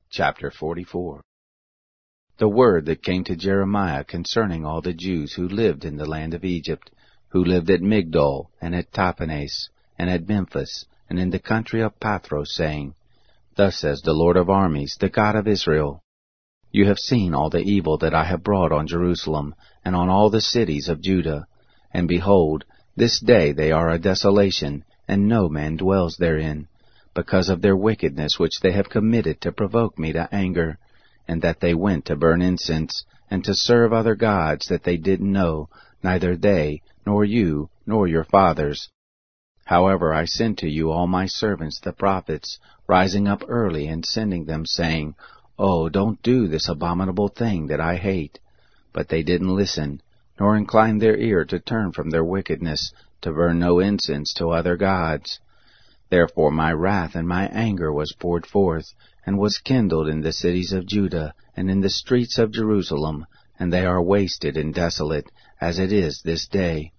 Chapter 44. The word that came to Jeremiah concerning all the Jews who lived in the land of Egypt, who lived at Migdol, and at Tahpanhes, and at Memphis, and in the country of Pathros, saying, Thus says the Lord of armies, the God of Israel, You have seen all the evil that I have brought on Jerusalem, and on all the cities of Judah. And behold, this day they are a desolation, and no man dwells therein, because of their wickedness which they have committed to provoke me to anger, and that they went to burn incense, and to serve other gods that they didn't know, neither they, nor you, nor your fathers. However, I sent to you all my servants the prophets, rising up early and sending them, saying, Oh, don't do this abominable thing that I hate. But they didn't listen, nor incline their ear to turn from their wickedness, to burn no incense to other gods. Therefore my wrath and my anger was poured forth, and was kindled in the cities of Judah, and in the streets of Jerusalem, and they are wasted and desolate, as it is this day.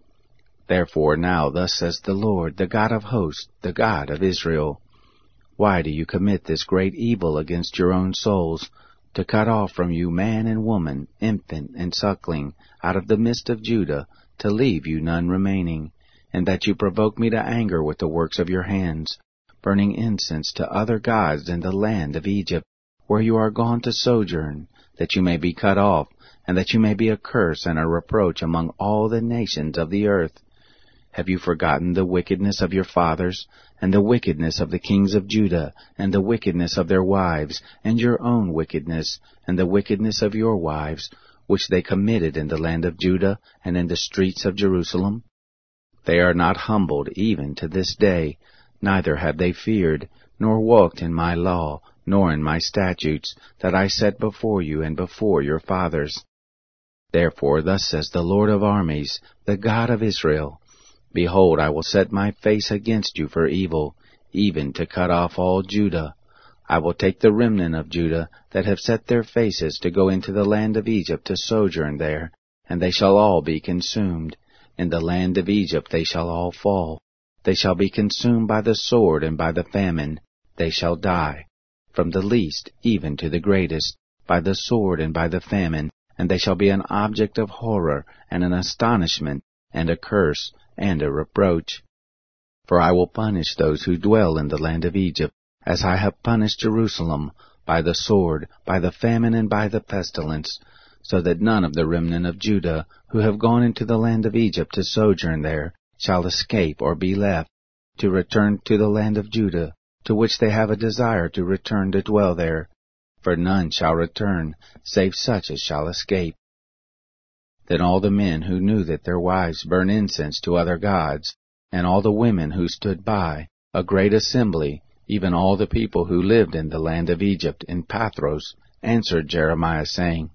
Therefore now thus says the Lord, the God of hosts, the God of Israel, Why do you commit this great evil against your own souls, to cut off from you man and woman, infant and suckling, out of the midst of Judah, to leave you none remaining, and that you provoke me to anger with the works of your hands, burning incense to other gods in the land of Egypt, where you are gone to sojourn, that you may be cut off, and that you may be a curse and a reproach among all the nations of the earth? Have you forgotten the wickedness of your fathers, and the wickedness of the kings of Judah, and the wickedness of their wives, and your own wickedness, and the wickedness of your wives, which they committed in the land of Judah, and in the streets of Jerusalem? They are not humbled even to this day, neither have they feared, nor walked in my law, nor in my statutes, that I set before you and before your fathers. Therefore thus says the Lord of armies, the God of Israel, Behold, I will set my face against you for evil, even to cut off all Judah. I will take the remnant of Judah that have set their faces to go into the land of Egypt to sojourn there, and they shall all be consumed. In the land of Egypt they shall all fall. They shall be consumed by the sword and by the famine. They shall die, from the least even to the greatest, by the sword and by the famine, and they shall be an object of horror and an astonishment and a curse and a reproach. For I will punish those who dwell in the land of Egypt, as I have punished Jerusalem, by the sword, by the famine, and by the pestilence, so that none of the remnant of Judah, who have gone into the land of Egypt to sojourn there, shall escape or be left, to return to the land of Judah, to which they have a desire to return to dwell there. For none shall return, save such as shall escape. Then all the men who knew that their wives burn incense to other gods, and all the women who stood by, a great assembly, even all the people who lived in the land of Egypt in Pathros, answered Jeremiah, saying,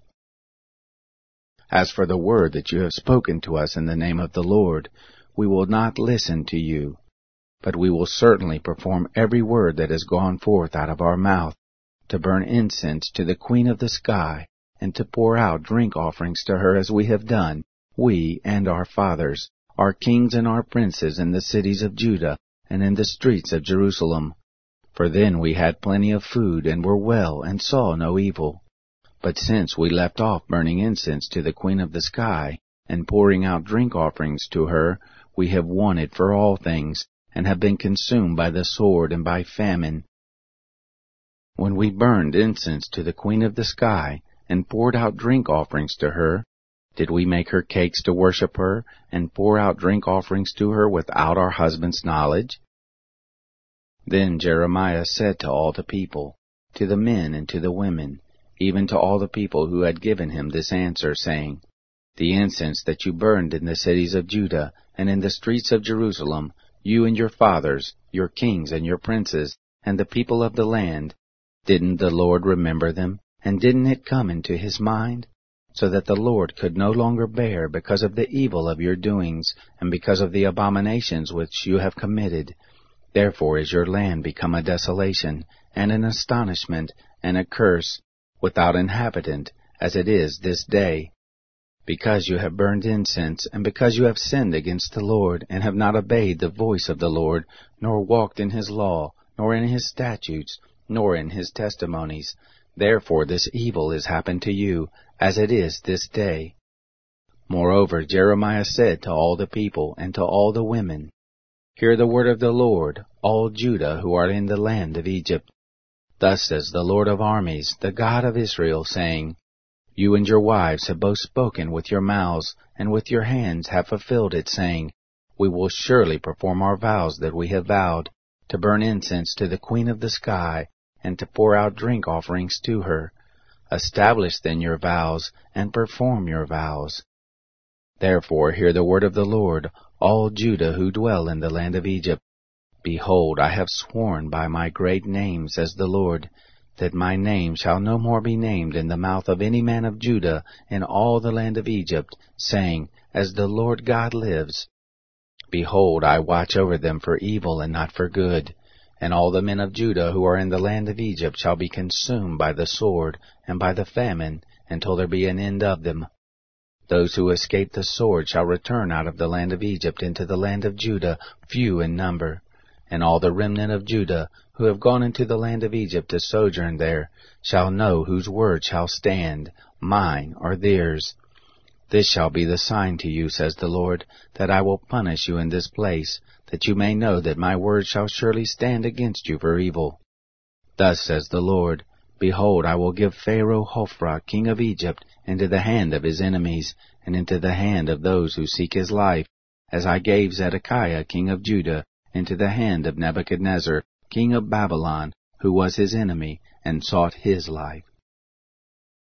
As for the word that you have spoken to us in the name of the Lord, we will not listen to you, but we will certainly perform every word that has gone forth out of our mouth, to burn incense to the Queen of the sky, and to pour out drink offerings to her as we have done, we and our fathers, our kings and our princes in the cities of Judah and in the streets of Jerusalem. For then we had plenty of food and were well and saw no evil. But since we left off burning incense to the Queen of the sky, and pouring out drink offerings to her, we have wanted for all things, and have been consumed by the sword and by famine. When we burned incense to the Queen of the sky, and poured out drink offerings to her, did we make her cakes to worship her, and pour out drink offerings to her without our husband's knowledge? Then Jeremiah said to all the people, to the men and to the women, even to all the people who had given him this answer, saying, The incense that you burned in the cities of Judah and in the streets of Jerusalem, you and your fathers, your kings and your princes, and the people of the land, didn't the Lord remember them? And didn't it come into his mind? So that the Lord could no longer bear because of the evil of your doings, and because of the abominations which you have committed. Therefore is your land become a desolation, and an astonishment, and a curse, without inhabitant, as it is this day. Because you have burned incense, and because you have sinned against the Lord, and have not obeyed the voice of the Lord, nor walked in his law, nor in his statutes, nor in his testimonies. Therefore this evil is happened to you, as it is this day. Moreover, Jeremiah said to all the people and to all the women, Hear the word of the Lord, all Judah who are in the land of Egypt. Thus says the Lord of armies, the God of Israel, saying, You and your wives have both spoken with your mouths, and with your hands have fulfilled it, saying, We will surely perform our vows that we have vowed, to burn incense to the Queen of the sky, and to pour out drink offerings to her. Establish then your vows, and perform your vows. Therefore hear the word of the Lord, all Judah who dwell in the land of Egypt. Behold, I have sworn by my great name, says the Lord, that my name shall no more be named in the mouth of any man of Judah in all the land of Egypt, saying, As the Lord God lives. Behold, I watch over them for evil and not for good. And all the men of Judah who are in the land of Egypt shall be consumed by the sword and by the famine, until there be an end of them. Those who escape the sword shall return out of the land of Egypt into the land of Judah, few in number. And all the remnant of Judah, who have gone into the land of Egypt to sojourn there, shall know whose word shall stand, mine or theirs. This shall be the sign to you, says the Lord, that I will punish you in this place, that you may know that my word shall surely stand against you for evil. Thus says the Lord, Behold, I will give Pharaoh Hophra, king of Egypt, into the hand of his enemies, and into the hand of those who seek his life, as I gave Zedekiah, king of Judah, into the hand of Nebuchadnezzar, king of Babylon, who was his enemy, and sought his life.